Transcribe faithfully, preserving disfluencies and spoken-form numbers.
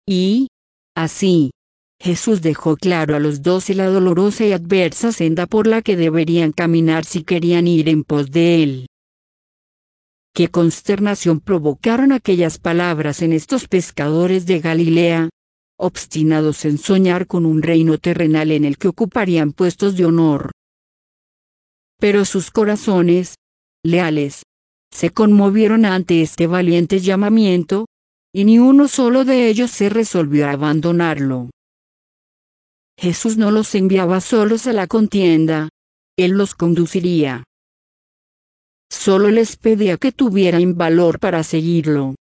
Y, así, Jesús dejó claro a los doce la dolorosa y adversa senda por la que deberían caminar si querían ir en pos de Él. Qué consternación provocaron aquellas palabras en estos pescadores de Galilea, obstinados en soñar con un reino terrenal en el que ocuparían puestos de honor. Pero sus corazones, leales, se conmovieron ante este valiente llamamiento, y ni uno solo de ellos se resolvió a abandonarlo. Jesús no los enviaba solos a la contienda, Él los conduciría. Solo les pedía que tuvieran valor para seguirlo.